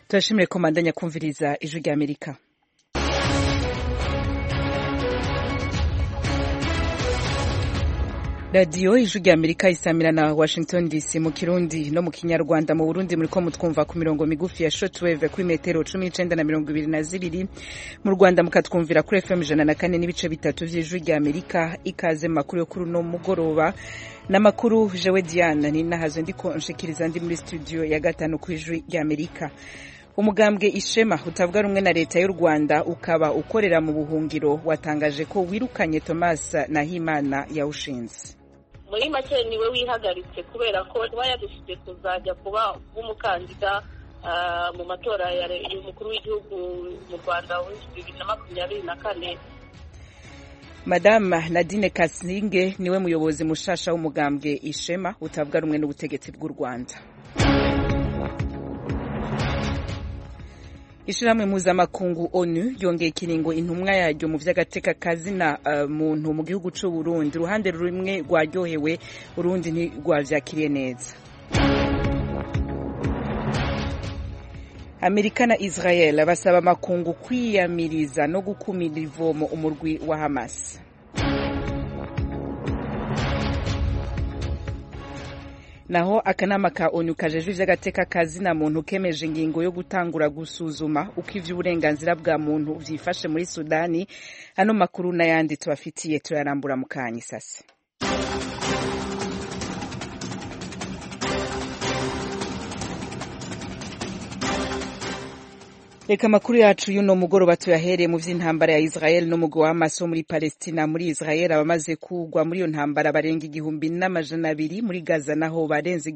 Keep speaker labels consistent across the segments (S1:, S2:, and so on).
S1: Turashimire ko mandanya kumviriza ijwi rya Amerika. Radio ijwi rya Amerika isamira na Washington DC mu Kirundi no mu Kinyarwanda. Mu Burundi muriko mutwumva ku mirongo migufi ya shortwave kuri metero 19 na 22, mu Rwanda mukatwumvira kuri FM 104 n'ibice bitatu vy'ijwi rya Amerika. Ikaze makuru yo kuri no mugoroba n'amakuru jewe Diana ni nahazo ndiko nshikiriza ndi muri studio ya gatanu ku ijwi rya Amerika. Umugambwe Ishema utavuga rumwe na leta y'u Rwanda ukaba ukorera mu buhungiro watangaje ko wirukanye Thomas Nahimana yawushinze.
S2: Muri make niwe wihagaritse kubera ko yadufite kuzajya kuba umukandida mu matora y'umukuru w'igihugu mu Rwanda wa 2024.
S1: Madame Nadine Kasinge niwe muyobozi mushasha w'umugambwe Ishema utavuga rumwe n'ubutegetsi bw'u Rwanda. Ishirahamwe mpuzamakungu ONU yongeye ikiringo intumwa yaryo mu vy'agateka kazina muntu mu gihugu c'u Burundi. Uruhande rumwe rwaryohewe, urundi ntirwavyakiriye neza. Amerika na Israel basaba amakungu kwiyamiriza no gukumira ivomo umurwi wa Hamas. Naho akanama ka ONU kajejwe ivy'agateka kazina muntu kemeje ingingo yo gutangura gusuzuma uko ivy'uburenganzira bwa muntu vyifashe muri Sudani. Ano makuru n'ayandi tubafitiye turarambura mu kanya sase. Reka makuru yacu yuno mugoroba tuyahereye mu vy'intambara ya Israel n'umugwi wa Hamas muri Palestina. Muri Israel abamaze kugwa muri iyo ntambara barenga 1,200 muri Gaza naho barenze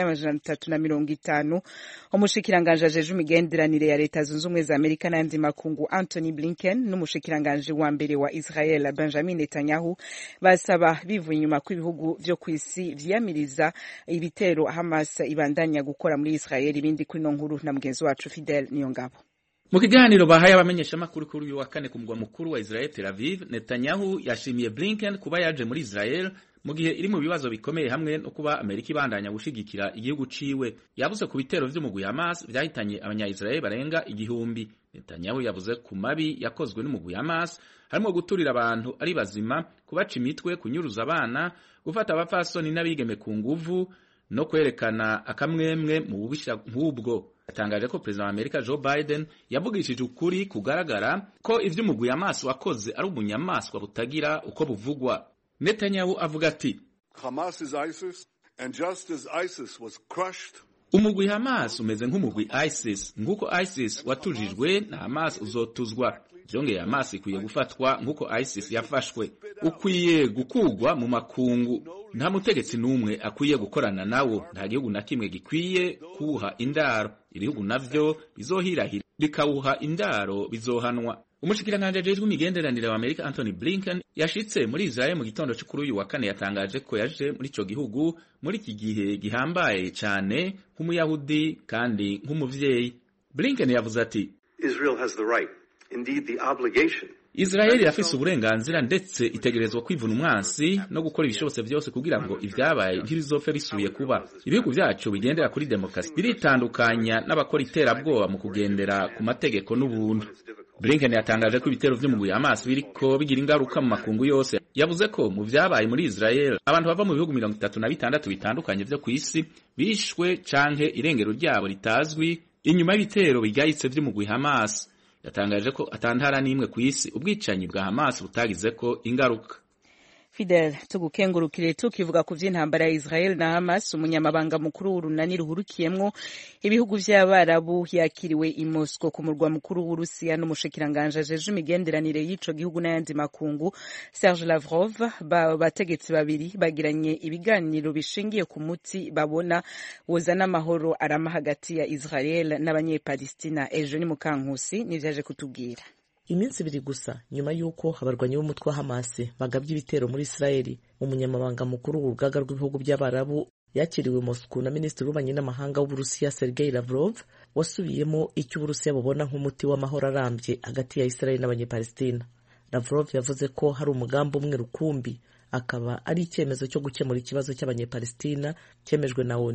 S1: 1,350. Umushikiranganje ajeje imigenderanire ya leta zunze ubumwe za Amerika n'andi makungu Anthony Blinken n'umushikiranganje wa mbere wa Israel Benjamin Netanyahu basaba bivuye inyuma ko ibihugu vyo kwisi vyamiriza ibitero Hamas ibandanya gukora muri Israel. Ibindi kuri no nkuru na mugenzi wacu Fidel Niyongabo.
S3: Mu kiganiro bahaye abamenyesha makuru kuri uyu wa kane ku mugwa mukuru wa Israel Tel Aviv, Netanyahu yashimiye Blinken kuba yaje muri Israel mu gihe iri mu bibazo bikomeye hamwe no kuba Amerika ibandanya gushigikira igihugu ciwe. Yavuze ku bitero vy'umugwi Hamas vyahitanye abanya-Israel barenga 1,000. Netanyahu yavuze ku mabi yakozwe n'umugwi Hamas harimo guturira abantu ari bazima, kubaca imitwe, kunyuruza abana, gufata abapfasoni n'abigeme ku nguvu no kwerekana akamwemwe mu bubisha nk'ubwo. Yatangaje ko President wa Amerika Joe Biden yavugishije ukuri kugaragara ko ivy'umugwi Hamas wakoze ari ubunyamaswa butagira uko buvugwa. Netanyahu avuga ati,
S4: Hamas is ISIS, and just as ISIS was crushed,
S3: umugwi Hamas umeze nk'umugwi ISIS, nguko ISIS watujijwe na Hamas uzotuzwa. Vyongeye Hamas ikwiye gufatwa nguko ISIS yafashwe. Ukwiye gukugwa mu makungu. Nta mutegetsi numwe akwiye gukorana nawo, nta gihugu na kimwe gikwiye kuha indaro. Ibihugu navyo bizohirahira bikawuha indaro bizohanwa. Umushikiranganje ajejwe imigenderanire wa Amerika Anthony Blinken yashitse muri Israel mu gitondo cy'ukuri uyu wa kane. Yatangaje ko yaje muri ico gihugu muri iki gihe gihambaye cyane nk'umuyahudi kandi nk'umuvyeyi. Blinken yavuze ati,
S5: Israel has the right, indeed the obligation,
S3: Israel irafise uburenganzira ndetse itegerezwa kwivuna umwansi no gukora ibishobotse byose kugira ngo ivyabaye ntibizopfe bisubiye kuba. Ibihugu vyacu bigendera kuri demokrasi biritandukanya n'abakora iterabwoba mu kugendera ku mategeko n'ubuntu. Blinken yatangaje ko ibitero vy'umugwi Hamas biriko bigira ingaruka mu makungu yose. Yavuze ko mu vyabaye muri Israel abantu bava mu bihugu 36 bitandukanye vyo kw'isi bishwe canke irengero ryabo ritazwi inyuma y'ibitero bigayitse vy'umugwi Hamas. Yatangaje ko atantara n'imwe kw'isi ubwicanyi bwa Hamas butagizeko ingaruka.
S1: Fidel tugukengurukire tukivuga ku vy'intambara ya Israel na Hamas. Umunyamabanga mukuru w'urunani ruhurukiyemwo ibihugu vy'Abarabu yakiriwe i Moscow ku murwa mukuru w'Urusiya n'umushikiranganje ajeje imigenderanire y'ico gihugu n'ayandi makungu Serge Lavrov. Bategetsi babiri bagiranye ibiganiro bishingiye ku muti babona wozana amahoro arama hagati ya Israel n'abanyepalestina. Ejo ni Mukankusi nivyaje kutubwira.
S6: Iminsi ibiri gusa nyuma y'uko abarwanyi b'umutwe wa Hamas bagabye ibitero muri Israel, umunyamabanga mukuru w'urugaga rw'ibihugu by'Abarabu yakiriwe Moscow na Minisitiri w'ububanyi n'amahanga w'Uburusiya Sergei Lavrov, wasubiyemo icyo Uburusiya bubona nk'umuti w'amahoro arambye hagati ya Israel n'abanyepalestina. Lavrov yavuze ko hari umugambi umwe rukumbi, akaba ari icyemezo cyo gukemura ikibazo cy'abanyepalestina cyemejwe na ONU.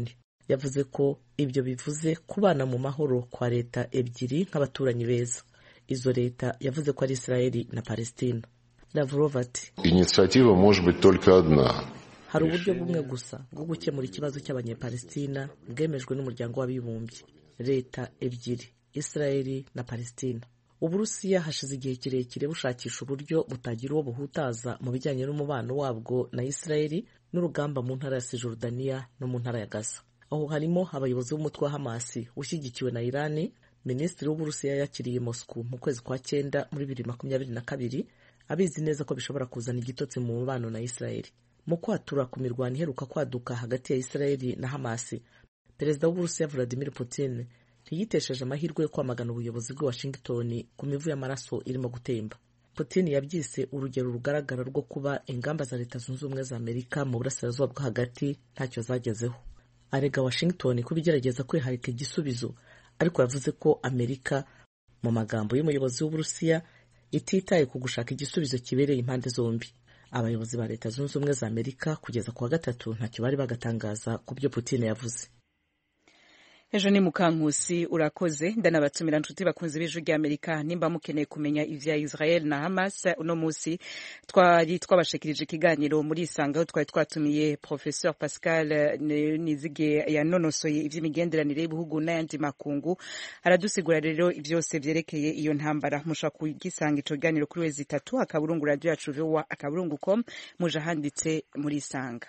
S6: yavuze ko ibyo bivuze kubana mu mahoro kwa leta ebyiri nk'abaturanyi beza. Izo leta yavuze ko ari Israeli na Palestina. Lavrov ati
S7: Инициатива может быть только одна.
S6: Hari uburyo bumwe gusa bwo gukemura ikibazo cy'abanyepalestina bwemejwe n'umuryango w'abibumbye, leta ebyiri, Israeli na Palestina. Uburusiya hashize igihe kirekire bushakisha uburyo butagira uwo buhutaza mu bijyanye n'umubano wabwo na Israeli n'urugamba mu ntara ya Cisjordania no mu ntara ya Gaza. Aho harimo abayobozi b'umutwe wa Hamas ushyigikiwe na Irani. Minisitiri w'Uburusiya yakiriye Moscow mu kwezi kwa 9 muri 2022 abizi neza ko bishobora kuzana igitotsi mu mubano na Israeli. Mu kwatura ku mirwano iheruka kwaduka hagati ya Israeli na Hamas, Perezida w'Uburusiya Vladimir Putin ntiyitesheje amahirwe yo kwamagana ubuyobozi bwa Washington ku mivu y'amaraso irimo gutemba. Putin yabyise urugero rugaragara rwo kuba ingamba za Leta Zunze Ubumwe za Amerika mu burasirazuba bwo hagati ntacyo zagezeho. Arega Washington kubigerageza kwiharika igisubizo, ariko yavuze ko Amerika, mu magambo y'umuyobozi w'Uburusiya, ititaye ku gushaka igisubizo kibereye impande zombi. Abayobozi ba Leta Zunze Ubumwe za Amerika kugeza ku wa gatatu ntacyo bari bagatangaza ku byo Putin yavuze.
S1: Ejo ni Mukankusi urakoze. Ndanabatumira nshuti bakunze b'Ijwi ry'Amerika nimba mukeneye kumenya ivya Israel na Hamas. Uno musi twabashikirije ikiganiro muri Isanga aho twari twatumiye Professeur Pascal Nizige yanonosoye ivy'imigenderanire y'ibihugu n'ayandi makungu. Aradusigura rero ivyose vyerekeye iyo ntambara. Mushaka kugisanga ico kiganiro kuri wezi 3 akaburungu radio yacu VOA akaburungu.com muje handitse muri Isanga.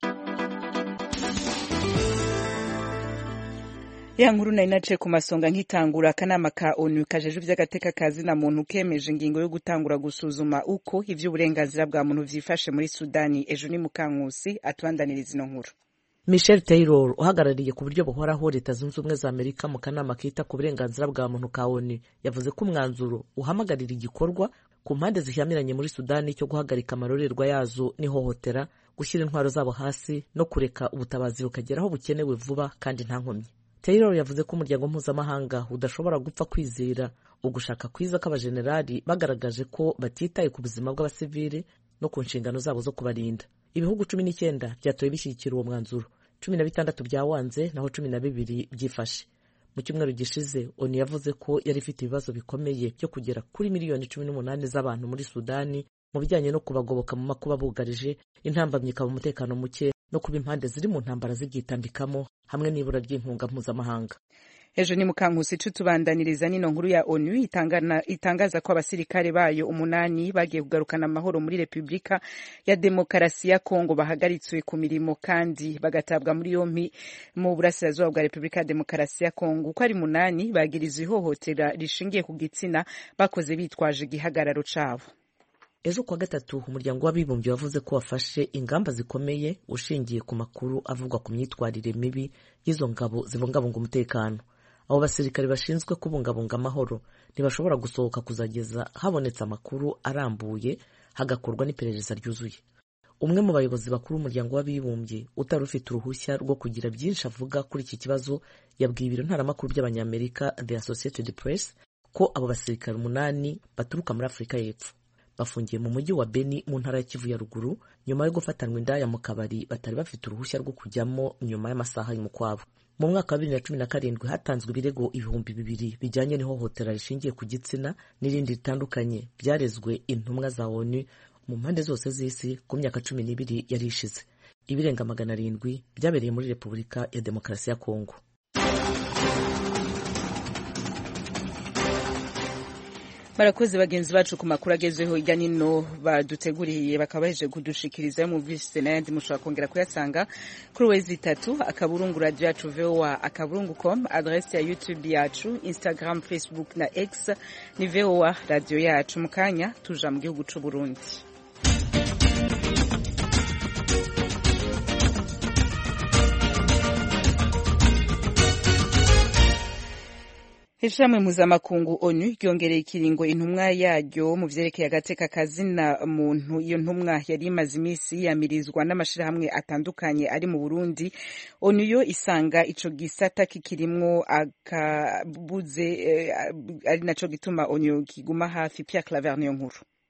S1: Ya nkuru na inace ku masonga nkitangura akanama ka ONU kajeje vy'agateka kazi na muntu kemeje ingingo yo gutangura gusuzuma uko ivy'uburenganzira bwa muntu vyifashe muri Sudani. Ejo ni Mukankusi atwandaniriza ino nkuru.
S6: Michel Taylor uhagarariye ku buryo buhoraho Leta Zunze Ubumwe za Amerika mu kanama kita ku burenganzira bwa muntu ka ONU yavuze ko umwanzuro uhamagarira igikorwa ku mpande zihamiranye muri Sudani cyo guhagarika amarorerwa yazo n'ihohotera, gushyira intwaro zabo hasi no kureka ubutabazi bukageraho bukenewe vuba kandi nta nkomyi. Taylor yavuze ko umuryango mpuzamahanga udashobora gupfa kwizera ugushaka kwiza k'abajenerali bagaragaje ko batitaye ku buzima bw'abasivile no ku nshingano zabo zo kubarinda. Ibihugu 19 byatoye bishyigikira uwo mwanzuro, 16 byawanze naho 12 byifashe. Mu cyumweru gishize ONU yavuze ko yari ifite ibibazo bikomeye byo kugera kuri miliyoni 18 z'abantu muri Sudani mu bijyanye no kubagoboka mu makuba bugarije, intambamyi ikaba umutekano muke no kuba impande ziri mu ntambara zigitambikamo hamwe n'ibura ry'inkunga mpuzamahanga.
S1: Ejo ni Mukankusi tubandaniriza nino nkuru ya ONU itangaza ko abasirikare bayo 8 bagiye kugarukana amahoro muri Republika ya Demokarasi ya Kongo bahagaritswe ku mirimo kandi bagatabwa muri yompi mu burasirazuba bwa Republika ya Demokarasi ya Kongo. Uko ari 8 bagirizwe ihohotera rishingiye ku gitsina bakoze bitwaje igihagararo cabo.
S6: Ejo kwa gatatu umuryango w'abibumbye wavuze ko wafashe ingamba zikomeye ushingiye ku makuru avugwa ku myitwarire mibi y'izo ngabo zibungabunga umutekano. Abo basirikare bashinzwe kubungabunga amahoro ntibashobora gusohoka kuzageza habonetse amakuru arambuye hagakorwa n'iperereza ryuzuye. Umwe mu bayobozi bakuru umuryango w'abibumbye utari ufite uruhushya rwo kugira byinshi avuga kuri iki kibazo yabwiye ibiro ntaramakuru by'abanyamerika The Associated Press ko abo basirikare 8 baturuka muri Afurika y'Epfo bafungiye mu mujyi wa Beni mu ntara ya Kivu ya ruguru nyuma yo gufatanwa indaya mu kabari batari bafite uruhushya rwo kujyamo nyuma y'amasaha y'umukwabo. Mu mwaka wa 2017 hatanzwe ibirego 2,000 bijyanye n'ihohotera rishingiye ku gitsina n'irindi ritandukanye byarezwe intumwa za ONU mu mpande zose z'isi ku myaka 12 yari ishize. Ibirenga 700 byabereye muri Repubulika ya Demokarasi ya Kongo.
S1: Barakoze bagenzi bacu ku makuru agezweho ijya nino baduteguriye bakabaje kudushikiriza mu visi n'ayandi mushobora kongera kuyasanga kuri wezi 3 akaburungu radio yacu VOA akaburungu.com, adresse ya YouTube yacu, Instagram, Facebook na X ni VOA radio yacu. Mukanya tuja mu gihugu c'u Burundi. Ishami mpuzamakungu ONU ryongereye ikiringo intumwa yaryo mu vyerekeye agateka kazina muntu. Iyo ntumwa yari imaze imisi yamirizwa n'amashirahamwe atandukanye ari mu Burundi. ONU yo isanga ico gisata kikirimwo akabuze ari naco gituma ONU kiguma hafi. Pierre Claver niyo nkuru.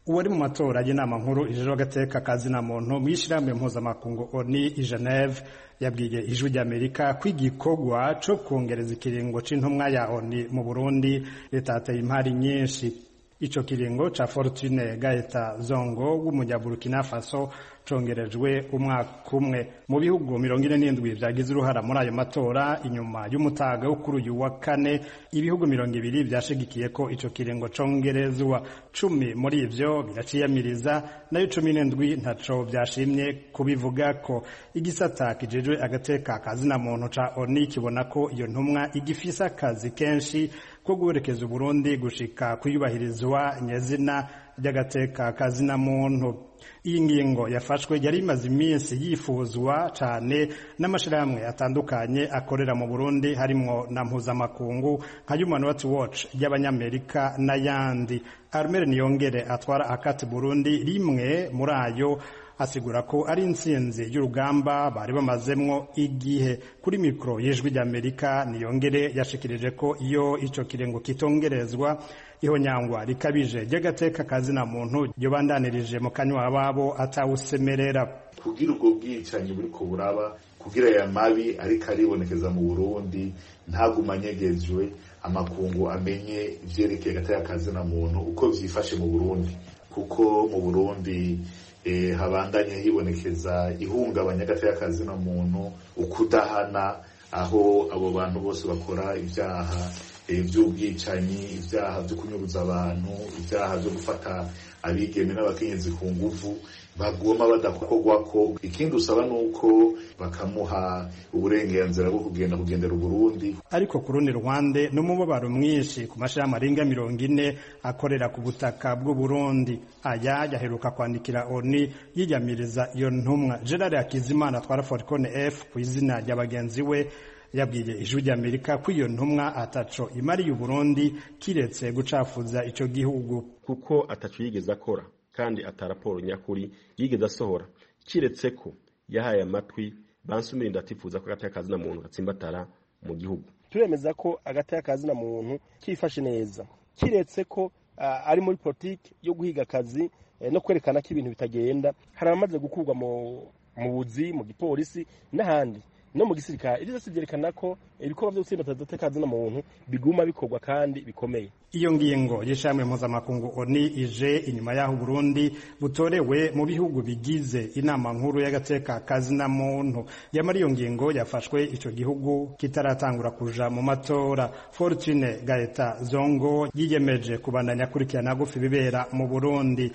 S8: uwari mu matora y'inama nkuru ijejwe agateka kazina muntu mu ishirahamwe mpuzamakungu ONU i Geneve yabwiye ijwi ry'Amerika ko igikorwa co kongereza ikiringo c'intumwa ya ONU mu Burundi letateye impari nyinshi. Ico kiringo ca Fortune Gaeta Zongo w'umunyaburukina Faso congerejwe umwaka umwe. Mu bihugu 47 vyagize uruhara muri ayo matora inyuma y'umutaga wo kuri uyu wa kane, ibihugu 200 vyashigikiye ko ico kiringo congerezwa. 10 muri ivyo biraciyamiriza, nayo 17 ntaco vyashimye kubivuga ko. Igisata kijejwe agateka kazina muntu ca ONU kibona ko iyo ntumwa igifisa akazi kenshi ko guherekeza Burundi gushika kuyubahirizwa nyezina ry'agateka kazina muntu. Iyi ngingo yafashwe yari imaze iminsi yifuzwa cyane n'amashirahamwe atandukanye akorera mu Burundi harimwo na mpuzamakungu nka Human Rights Watch y'Abanyamerika n'ayandi. Armel Niyongere atwara akati Burundi rimwe muri ayo asigura ko ari intsinzi y'urugamba bari bamazemwo igihe. Kuri mikro y'ijwi ry'Amerika Niyongere yashikirije ko iyo ico kirengo kitongerezwa ihonyangwa rikabije ry'agateka kazina muntu yobandanirije mu kanywa babo atawusemerera.
S9: Kugira ubwo bwicanyi buri ko buraba, kugira ya mabi ariko aribonekeza mu Burundi ntagumanyegejwe, amakungu amenye ivyerekeye agateka kazina muntu uko vyifashe mu Burundi, kuko mu Burundi habandanye hibonekeza ihungabanya agateka kazina muntu, ukudahana, aho abo bantu bose bakora ibyaha by'ubwicanyi, ibyaha byo kunyuruza abantu, ibyaha byo gufata abigeme n'abakenyezi ku nguvu bagoma badakorwako. Ikindi usaba nuko bakamuha uburenganzira bwo kugendera Burundi.
S8: Ariko ku rundi Rwanda n'umubabaro mwinshi ku mashirahamwe arenga 40 akorera ku butaka bw'u Burundi. Aya yaheruka kwandikira ONU yiyamiriza iyo ntumwa. Gerard Hakizimana atwara Forcon F ku izina rya bagenzi we yabwiye ijwi ry'Amerika ko iyo ntumwa ataco imariye Burundi kiretse gucafuza ico gihugu,
S10: kuko ataco yigeze akora kandi ataraporo nyakuri yigeze asohora, kiretse ko yahaye amatwi bansumira ndatifuza ko agateka kazina muntu gatsimbatara mu gihugu.
S11: Turemeza ko agateka kazina muntu kifashe neza, kiretse ko ari muri politiki yo guhiga akazi no kwerekana ko ibintu bitagenda. Hari amaze gukurwa mu buzi, mu gipolisi n'ahandi no mu gisirikare. Iri zose byerekana ko ibikorwa byo gutsinda agateka kazina muntu biguma bikorwa kandi bikomeye.
S8: Iyo ngingo y'ishamwe mpuzamakungu ONU ije inyuma y'aho Burundi butorewe mu bihugu bigize inama nkuru y'agateka kazina muntu. Yamara iyo ngingo yafashwe ico gihugu kitaratangura kuja mu matora. Fortune Gaeta Zongo yiyemeje kubandanya kurikirana gufi bibera mu Burundi.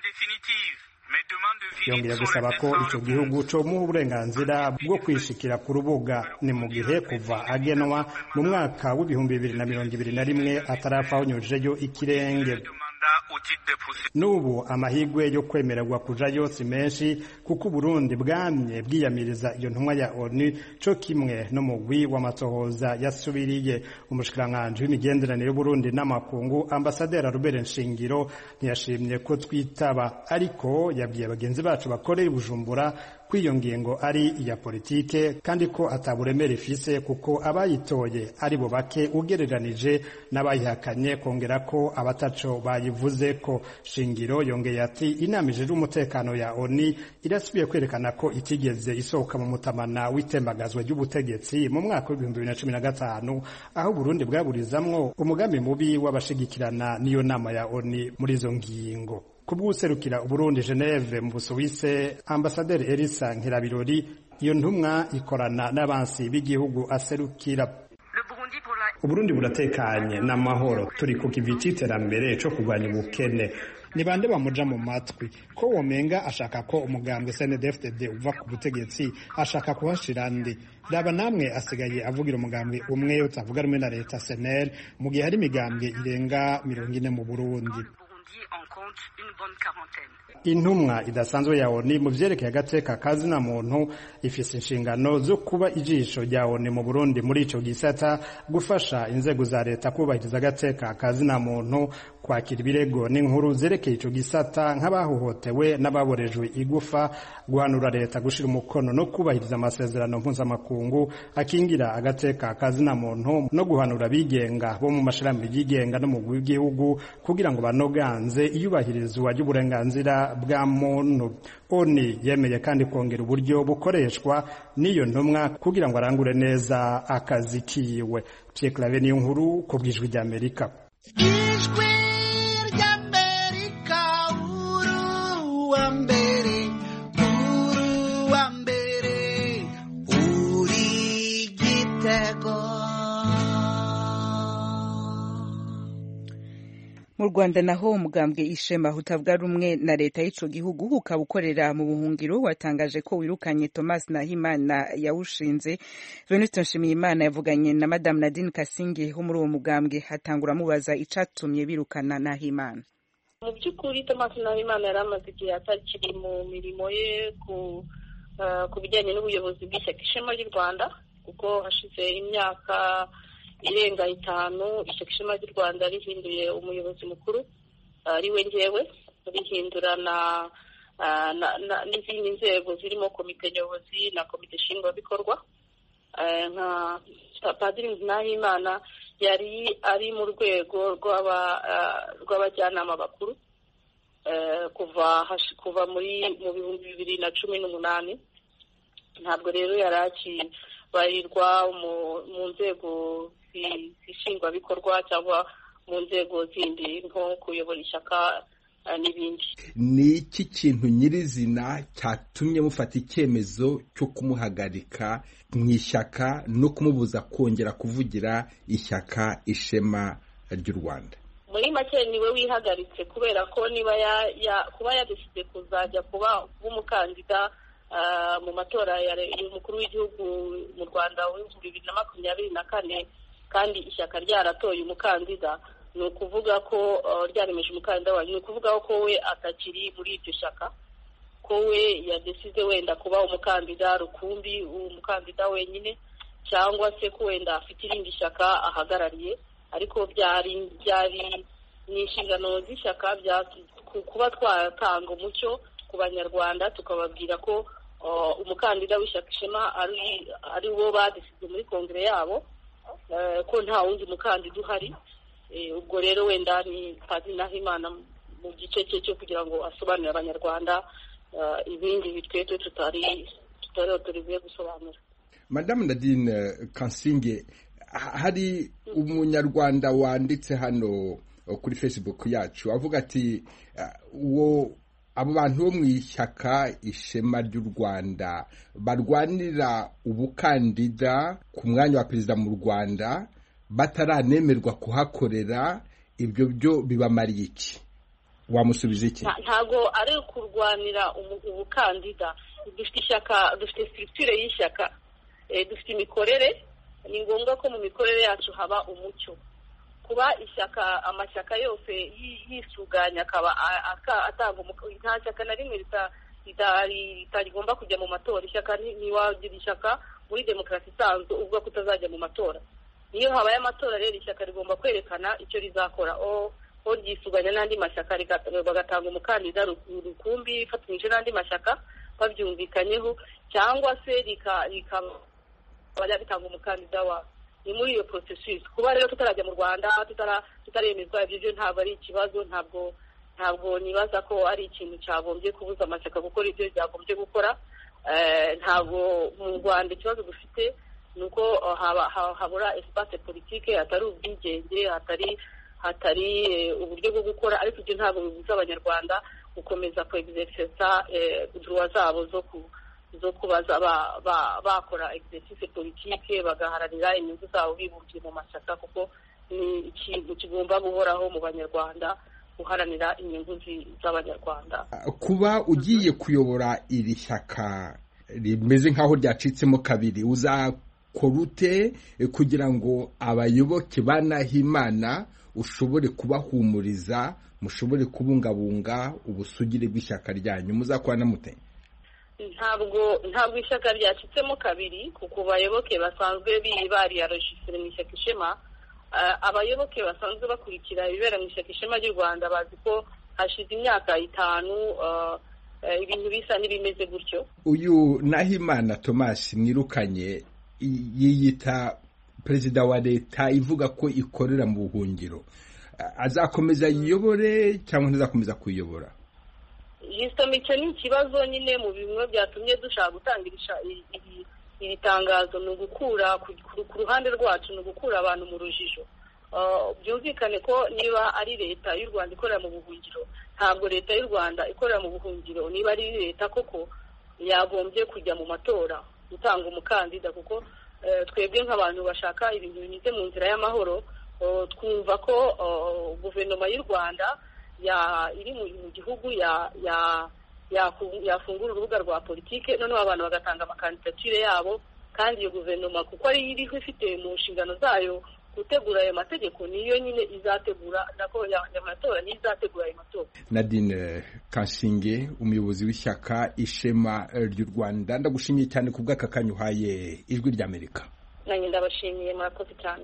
S8: Yongeye gusaba ko ico gihugu co mu uburenganzira bwo kwishikira ku rubuga. Ni mu gihe kuva agenwa mu mwaka w'2021 atarafaho nyujeyo ikirenge. Nubu amahigwe yo kwemererwa kujayo si menshi, kuko Burundi bwamye bwiyamiriza iyo ntumwa ya ONU co kimwe no mugwi w'amatohoza yasubiriye. Umushikiranganje w'imigenderanire y'Uburundi n'amakungu Ambasaderi Robert Nshingiro ntiyashimye ko twitaba, ariko yabwiye bagenzi bacu bakoreye Bujumbura kwiyo ngingo ari iya politike kandi ko ataburemere ifise, kuko abayitoye ari bo bake ugereranije n'abayihakanye, kongera ko abataco bayivuze ko. Shingiro yongeye ati inama ijejwe umutekano ya ONU irasubiye kwerekana ko itigeze isohoka mu mutamana w'itembagazwa ry'ubutegetsi mu mwaka w'2015 aho Burundi bwaburizamwo umugambi mubi w'abashigikirana n'iyo nama ya ONU muri izo ngingo. Kubwuserukira Burundi Geneve mu Busuwise, Ambasaderi Elisa Nkirabirori, iyo ntumwa ikorana n'abansi b'igihugu aserukira. Uburundi buratekanye n'amahoro, turi ku kivi c'iterambere co kurwanya ubukene. Ni bande bamuja mu matwi ko womenga ashaka ko umugambwe CNDD-FDD uva ku butegetsi, ashaka kuhashira ndi. Raba namwe asigaye avugira umugambwe umwe utavuga rumwe na leta SNL, mu gihe hari imigambwe irenga 40 mu Burundi. Intumwa idasanzwe ya ONU mu vyerekeye agateka kazina muntu ifise inshingano zo kuba ijisho rya ONU mu Burundi muri ico gisata, gufasha inzego za leta kubahiriza agateka kazina muntu, kwakira ibirego n'inkuru zerekeye ico gisata nk'abahohotewe n'ababorejwe igufa, guhanura leta gushira umukono no kubahiriza amasezerano mpuzamakungu akingira agateka kazina muntu, no guhanura abigenga bo mu mashirahamwe yigenga no mu gihugu kugira ngo banoganze iyubahiriza iyubahirizwa ry'uburenganzira bwa muntu. ONU yemeye kandi kongera uburyo bukoreshwa n'iyo ntumwa kugira ngo arangure neza akazi kiwe. Pierre Claver niyo nkuru ku bw'ijwi ry'Amerika.
S12: Ijwi ry'Amerika uruwa mbere uri Gitego.
S1: Mu Rwanda naho umugambwe Ishema utavuga rumwe na leta y'ico gihugu ukaba ukorera mu buhungiro watangaje ko wirukanye Thomas Nahimana yawushinze. Venuste Nshimiyimana yavuganye na Madame Nadine Kasinge ho muri uwo mugambwe hatangura mubaza icatumye birukana Nahimana.
S2: Mu by'ukuri Thomas Nahimana yari amaze igihe atakiri mu mirimo ye ku bijyanye n'ubuyobozi bw'ishyaka Ishema ry'u Rwanda, kuko hashize imyaka irenga 5 ishyaka Ishema ry'u Rwanda rihinduye umuyobozi mukuru ariwe njyewe, rihindurana n'izindi nzego zirimo komite nyobozi na komite nshingwabikorwa. Nka Padiri Nahimana yari ari mu rwego rw'abajyanama bakuru kuva mu 2018. ntabwo rero yari barirwa mu nzego zishingwabikorwa cyangwa mu nzego zindi nko kuyobora ishyaka n'ibindi.
S13: Ni iki kintu nyirizina cyatumye mufata icyemezo cyo kumuhagarika mu ishyaka no kumubuza kongera kuvugira ishyaka Ishema ry'u Rwanda?
S2: Muri make niwe wihagaritse, kubera ko niba kuba yadeside kuzajya kuba umukandida mu matora y'umukuru w'igihugu mu Rwanda wa 2024 kandi ishyaka ryaratoye umukandida, ni ukuvuga ko ryaremeje umukandida wayo, ni ukuvuga ko we atakiri muri iryo shyaka, ko we yadeside wenda kuba umukandida rukumbi, umukandida wenyine, cyangwa se ko wenda afite irindi shyaka ahagarariye. Ariko byari ni inshingano z'ishyaka kuba twatanga umucyo ku banyarwanda tukababwira ko umukandida w'ishyaka Ishema ari wo badeside muri kongere yabo, ko nta wundi mukandida uhari. Ubwo rero wenda ni Padiri Nahimana mu gice cye cyo kugira ngo asobanurire abanyarwanda ibindi bitwetwe tutari autorize gusobanura.
S13: Madame Nadine Kasinge, hari umunyarwanda wanditse hano kuri Facebook yacu avuga ati abo bantu bo mu ishyaka Ishema ry'u Rwanda barwanira ubukandida ku mwanya wa perezida mu Rwanda bataranemerwa kuhakorera, ibyo byo bibamariye iki? Wamusubiza iki?
S2: Ntago ari kurwanira ubukandida. Dufite ishyaka, dufite structure y'ishyaka, dufite imikorere. Ni ngombwa ko mu mikorere yacu haba umucyo. Kuba ishyaka, amashyaka yose yisuganya akaba atanga nta shyaka na rimwe ritagomba kujya mu matora. Ishyaka ntiwagira ishyaka muri demokarasi isanzwe uvuga ko utazajya mu matora. Niyo habaye amatora rero ishyaka rigomba kwerekana icyo rizakora, ryisuganya n'andi mashyaka bagatanga umukandida rukumbi ifatanyije n'andi mashyaka babyumvikanyeho, cyangwa se bitanga umukandida wa. Ni muri iyo processus. Kuba rero tutarajya mu Rwanda tutaremezwa, ibyo ntabwo ari ikibazo. Ntabwo nibaza ko ari ikintu cyagombye kubuza amashyaka gukora ibyo byagombye gukora. Ntabwo mu Rwanda ikibazo dufite nuko habura espace politique, hatari ubwigenge, hatari uburyo bwo gukora. Ariko ibyo ntabwo bibuza abanyarwanda gukomeza kuexercisa droit zabo zo kubaza bakora exercice politique, bagaharanira inyungu zabo bibumbiye mu mashyaka, kuko ni ikintu kigomba guhoraho mu banyarwanda, guharanira inyungu z'abanyarwanda.
S13: Kuba ugiye kuyobora iri shyaka rimeze nk'aho ryacitsemo kabiri, uzakora ute kugira ngo abayoboke ba Nahimana ushobore kubahumuriza, mushobore kubungabunga ubusugire bw'ishyaka ryanyu? muzakorana mute?
S2: Ntabwo ishyaka ryacitsemo kabiri, kuko abayoboke basanzwe bariyarojisire mu ishyaka Ishema. Abayoboke basanzwe bakurikira ibibera mu ishyaka Ishema ry'u Rwanda bazi ko hashize imyaka 5 ibintu bisa n'ibimeze gutyo.
S13: Uyu Nahimana Thomas mwirukanye yiyita perezida wa leta ivuga ko ikorera mu buhungiro. azakomeza yiyobore cyangwa ntazakomeza kuyiyobora?
S2: icyo ni ikibazo nyine mu bimwe byatumye dushaka gutangirisha iri tangazo, ni ugukura ku ruhande rwacu, ni ugukura abantu mu rujijo. Byumvikane ko niba ari leta y'u Rwanda ikorera mu buhungiro, ntabwo leta y'u Rwanda ikorera mu buhungiro niba ari leta koko yagombye kujya mu matora gutanga umukandida, kuko twebwe nk'abantu bashaka ibintu binyuze mu nzira y'amahoro, twumva ko guverinoma y'u Rwanda iri mu gihugu yafungura urubuga rwa politike, noneho abantu bagatanga amakandidatire yabo, kandi iyo guverinoma kuko ari iriho ifite mu nshingano zayo gutegura ayo mategeko, niyo nyine izategura nako amatora niyo izategura ayo matora.
S13: Nadine Kansinge, umuyobozi w'ishyaka Ishema ry'u Rwanda, ndagushimiye cyane ku bw'aka kanya uhaye Ijwi ry'Amerika.
S2: Nanjye ndabashimiye, murakoze cyane.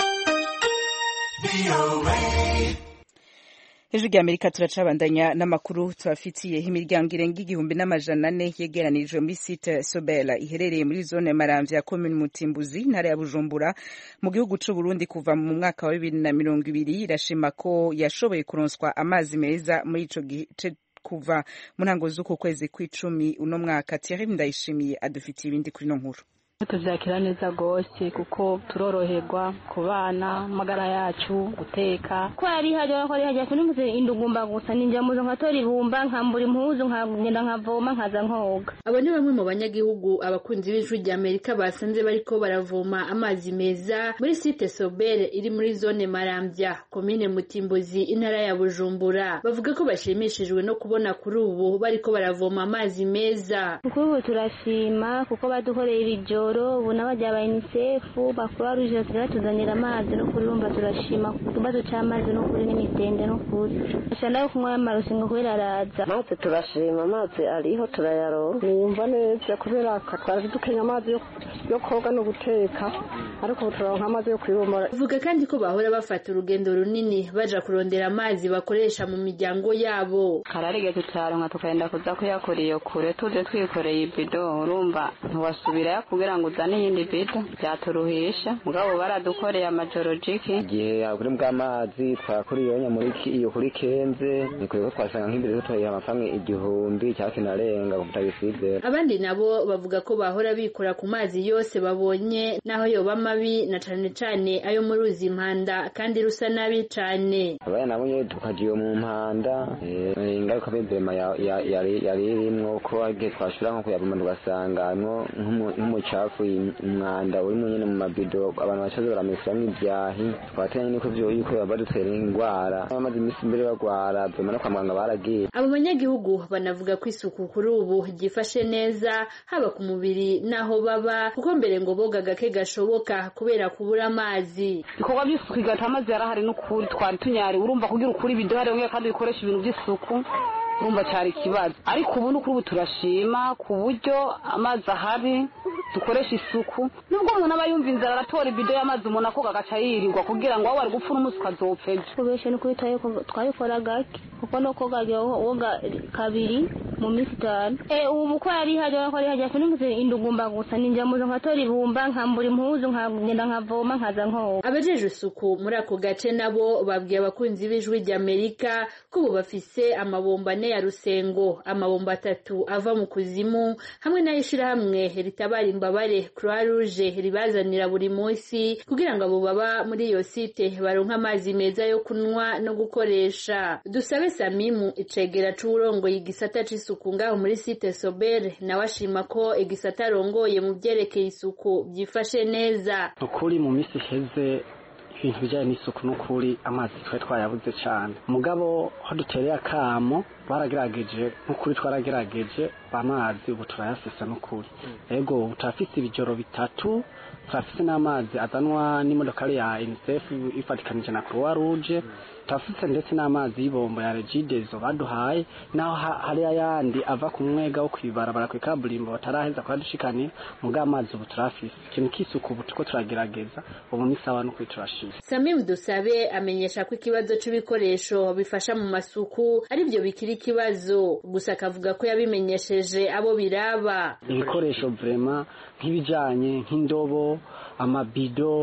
S1: Ijwi ry'Amerika turacabandanya n'amakuru tubafitiye. Imiryango irenga 1,400 yegeranijwe muri site Sobela iherereye muri zone Maramvya ya commune Mutimbuzi ntara ya Bujumbura mu gihugu c'u Burundi kuva mu mwaka wa 2020 irashima ko yashoboye kuronswa amazi meza muri ico gice kuva mu ntango z'uko kwezi kw'icumi uno mwaka. Thierry Ndayishimiye adufitiye ibindi kuri no nkuru.
S14: Tuvyakira neza gose kuko turoroherwa ku bana, magara yacu, guteka ko ari hajya kunimbuze indugumba gusa ninja muzo nkatora ibumba nkambura impuzu nkagenda nkavoma nkaza nkoga.
S15: Abo ni bamwe mu banyagihugu abakunzi b'Ijwi ry'Amerika basanze bariko baravoma amazi meza muri site Sobere iri muri zone Maramvya commune Mutimbuzi intara ya Bujumbura. Bavuga ko bashimishijwe no kubona kuri ubu bariko baravoma amazi meza.
S14: Kuko turashima kuko badukoreye ibijyo ubu n'abajya ba UNICEF bakora ruje turatuzanira amazi no kurumba, turashima kubazo cy'amazi no kuri n'imitende no kuri ashana kunywa amazi ngo kwiraraza.
S16: Maze turashima amazi ariho turayaronka, nimva neza kubera twari dukenya amazi yo koga no guteka, ariko turaronka amazi yo kwirumura.
S15: Uvuga kandi ko bahora bafata urugendo runini baja kurondera amazi bakoresha mu miryango yabo.
S14: Kararige tutaronka tukagenda kuza kuyakoreye kure, tuje twikoreye ibido, urumva ntiwasubira kugira ngo uzane yindi bido byaturuhisha, mugabo baradukoreye amajoro jiki
S17: igihe kuri bw'amazi twakuriye muri iyo kuri Kenze niko twasanga nk'imbere tutoye amafaranga 1000 cyangwa kinarenga kutabisizera.
S15: Abandi nabo bavuga ko bahora bikora ku mazi yose babonye naho yoba mabi na cane cane ayo muri uzi impanda kandi rusa nabi cane.
S17: Abana nabo tukagiye mu mpanda ingaruka b'indema yari irimwo ko agiye twashura nko kuyabuma tugasangamwo nk'umucafu umwanda uri mu nyene mu mabido abantu bacaze baramesamo ibyahi twatanye niko byo yuko badutera ingwara amazi imisi mbere bagwara bemana kwa muganga baragiye.
S15: Abo banyagihugu banavuga ko isuku kuri ubu gifashe neza haba ku mubiri naho baba kuko mbere ngo boga gake gashoboka kubera kubura amazi.
S14: Ibikorwa by'isuku igata amazi yarahari n'ukuri twari tunyari, urumva kugira ukuri bidohare umwe kandi bikoresha ibintu by'isuku urumva cyari kibazo, ariko ubu n'ukuri turashima ku buryo amazi ahari dukoresha isuku. Nubwo umuntu aba yumva inzara aratora ibido y'amazi umuntu akoga agaca yirirwa kugira ngo wari gupfa n'umunsi ukazopfa ejo.
S16: Kubeshe n'ukuri twabikora gake kuko no koga woga kabiri mu minsi 5. Ubu ko ari hajya kunimbuze indugumba gusa ninja muzo nkatora ibumba nkambura impuzu nkagenda nkavoma nkaza nkoga.
S15: Abajeje isuku muri ako gace nabo babwiye abakunzi b'Ijwi ry'Amerika ko ubu bafise amabomba ya Rusengo, amabomba 3 ava mu kuzimu hamwe n'ayishira hamwe ritabara imbabare Croix Rouge ribazanira buri munsi kugira ngo abo baba muri iyo site baronka amazi meza yo kunwa no gukoresha. Dusabe Samimu icegera c'urongoye igisata c'isuku ngaho muri site Sobere nawe ashima ko igisata rongoye mu byerekeye isuku byifashe neza.
S18: Ukuri mu misi heze ibintu bijyanye n'isuku n'ukuri amazi twayabuze cyane, mugabo ho dutereye akamo baragerageje n'ukuri twaragerageje amazi ubu turayafisa n'ukuri. Ego turafise ibijoro 3, turafise n'amazi azanwa n'imodokari ya UNICEF ifatikanije na Croix Rouge, turafise ndetse n'amazi y'ibombo ya Regideso baduhaye, naho hari ayandi ava ku mwega wo kwibarabara ku kaburimbo bataraheza kwadushikane, muga amazi ubu turafise. Ikintu k'isuku ubu tuko turagerageza ubu ni sawa n'ukuri turashima.
S15: Samim Dusabe amenyesha ko ikibazo c'ibikoresho bifasha mu masuku ari byo bikiri ikibazo, gusa akavuga ko yabimenyesheje abo biraba.
S18: Ibikoresho vraiment nk'ibijanye nk'indobo, amabido,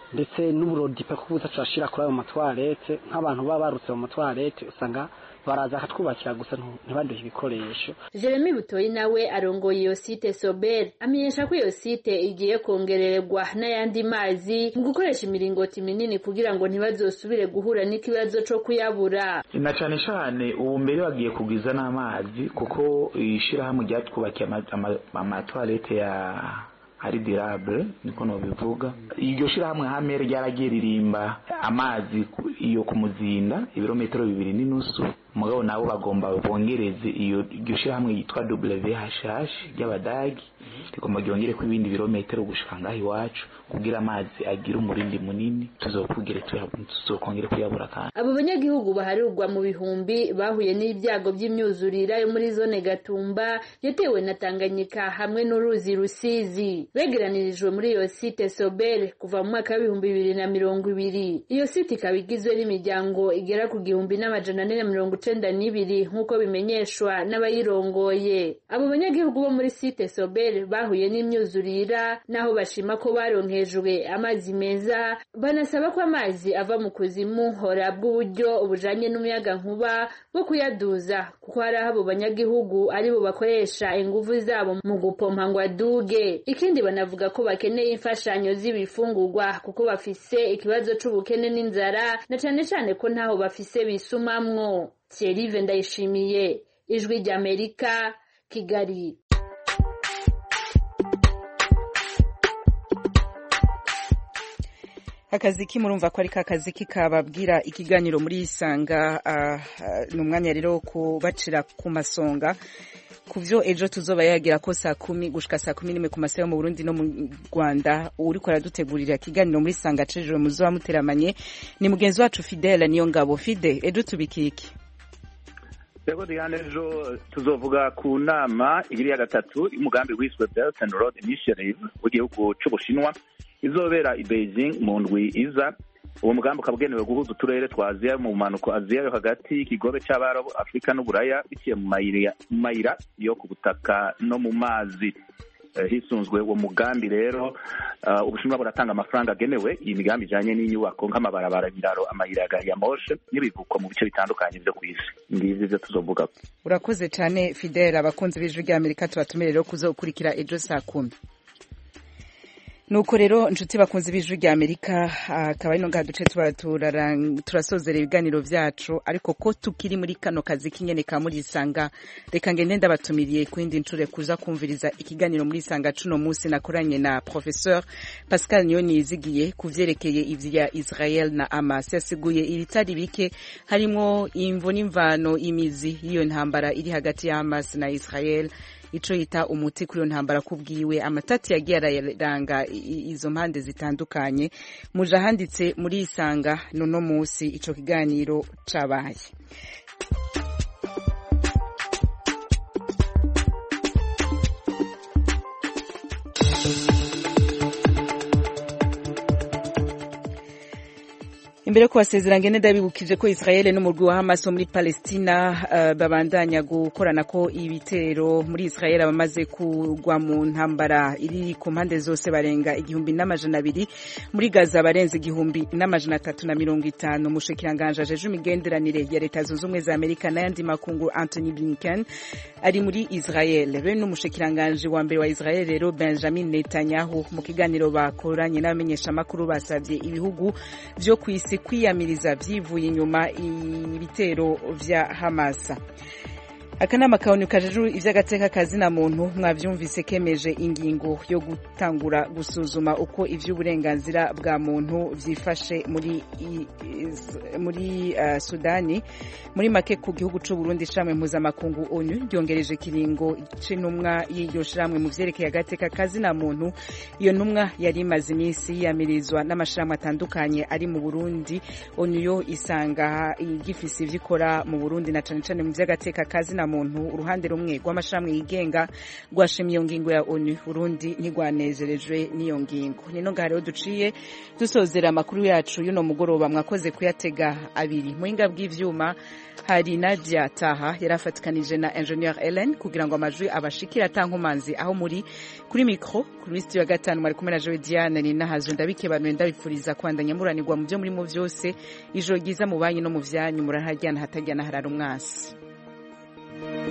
S18: ndetse n'uburodipe ko buza turashira kuri ayo matwarete nk'abantu baba barutse mu matwarete usanga baraza akatwubakira gusa ntibaduhe ibikoresho.
S15: Jeremy Butoyi nawe arongoye iyo site Sober amenyesha ko iyo site igiye kongererwa n'ayandi mazi mu gukoresha imiringoti minini kugira ngo ntibazosubire guhura n'ikibazo co kuyabura.
S19: Na cane cane ubu mbere bagiye kugwiza n'amazi kuko ishirahamwe ryatwubakiye amatwarete ya ari durable niko no bivuga. Iryo shirahamwe hamwe ryaragiye ririmba amazi iyo kumuzinda ibirometero 2.5 mugabo nabo bagomba bongereze iyo shirahamwe yitwa WHH y'abadagi rigomba gyongere ku ibindi birometero gushika ngaho iwacu kugira amazi agira umurindi munini tuzokongere kuyabura kandi.
S15: Abo banyagihugu baharurwa mu bihumbi bahuye n'ibyago by'imyuzurira yo muri zone Gatumba yatewe na Tanganyika hamwe n'uruzi Rusizi. Begeranirijwe muri iyo site Sober kuva mu mwaka wa 2020. Iyo site ikabigizwe n'imiryango igera ku 1492 nkuko bimenyeshwa n'abayirongoye. Abo banyagihugu bo muri site Sober bahuye n'imyuzurira naho bashima ko baronkejwe amazi meza, banasaba ko amazi ava mu kuzimu hora bw'uburyo ubujanye n'umuyaga nkuba bwo kuyaduza kuko hari abo banyagihugu ari bo bakoresha ingufu zabo mu gupompa ngo aduge. Ikindi banavuga ko bakeneye imfashanyo z'ibifungurwa kuko bafise ikibazo c'ubukene n'inzara na cane cane ko ntaho bafise bisumamwo. Thierry Vendayishimiye, Ijwi ry'Amerika, Kigali.
S1: Akaziki murumva ko ari kakaziki kababwira ikiganiro muri Isanga n'umwanya rero kubacira ku masonga kuvyo ejo tuzoba yagira ko saa 10 gushika saa 11 ku masaha mu Burundi no mu Rwanda uriko aradutegurira ikiganiro muri Isanga cejo muzoba muteramanye ni mugenzi wacu Fidele niyo ngabo. Fide ejo tubikiki
S20: Yego Diane ejo tuzovuga ku nama igiri ya gatatu umugambi wiswe Belt and Road Initiative w'igihugu c'Ubushinwa izobera i Beijing mu ndwi iza. Uwo mugambi ukabugenewe guhuza uturere twa Aziya mu manuko Aziya yo hagati ikigobe c'Abarabu Afrika n'Uburaya biciye mu mayira yo ku butaka no mu mazi. Hisunzwe uwo mugambi rero Ubushinwa buratanga amafaranga agenewe iyi migambi ijanye n'inyubako nk'amabarabara, ibiraro, amayira ya moshe n'ibivuko mu bice bitandukanye byo kwisi. Ndivyo byo tuzovuga.
S1: Urakoze cyane Fidel. Abakunzi b'Ijwi ry'Amerika tubatumire rero kuzokurikira ejo saa 10. Nuko rero inshuti bakunzi b'Ijwi ry'Amerika akaba ino ngaduce turasozera ibiganiro vyacu ariko ko tukiri muri kano kazi kinyene ka muri Isanga reka ngende ndabatumiriye kwindi ncure kuza kumviriza ikiganiro muri Isanga cuno musi nakoranye na Professeur Pascal Nyonizigiye kuvyerekeye ivya Israel na Hamas. Yasiguye ibitari bike harimo imvo n'imvano imizi iyo ntambara iri hagati ya Hamas na Israel, ico yita umuti kuri ntambara kubwiwe amatati yagiye araranga izo mpande zitandukanye. Muja handitse muri Isanga nono musi ico kiganiro cabaye. Imbere ko basezerana ngene ndabibukije ko Israel n'umurwi wa Hamas muri Palestina babandanya gukorana ko ibitero muri Israel bamaze kugwa mu ntambara iri ku mpande zose barenga 1200 muri Gaza barenze 1350. Umushikiranganje ajeje imigenderanire ya Leta Zunze Ubumwe za Amerika n'ayandi makungu Anthony Blinken ari muri Israel. Bene umushikiranganje wa mbere wa Israel rero Benjamin Netanyahu mu kiganiro bakoranye n'abamenyesha makuru basavye ibihugu vyo kwisi kwiyamiriza vyivuye inyuma ibitero vya Hamas. Akanama kaoni kajejuru ivy'agateka kazina muntu mwavyumvise kemeje ingingo yo gutangura gusuzuma uko ivy'uburenganzira bwa muntu vyifashe muri Sudani. Muri make ku gihugu c'u Burundi shamwe mpuzamakungu ONU ryongereje kiringo c'intumwa y'iryo shamwe mu vyerekeye agateka kazina muntu. Iyo ntumwa yari imaze imisi yamirizwa n'amashirahamwe atandukanye ari mu Burundi. ONU yo isanga igifise ivyikora mu Burundi na cane cane mu vy'agateka kazina muntu uruhande rumwe rw'amashirahamwe yigenga rwashimiye iyo ngingo ya ONU Burundi ntigwanezerejwe n'iyo ngingo nino ngaho rero duciye dusozera amakuru yacu y'uno mugoroba mwakoze kuyatega abiri muhinga bw'ivyuma hari Nadia Taha yarafatikanije na Engineer Ellen kugira ngo amajwi abashikira atankumanzi aho muri kuri micro kuri studio ya gatanu mari kumwe na Joe Diane ni nahazo ndabikebanuye ndabifuriza kwandanya muranirwa mu byo muri mu byose ijoro ryiza mu banyi no mu vyanyu murahajyana hatajyana harara umwasi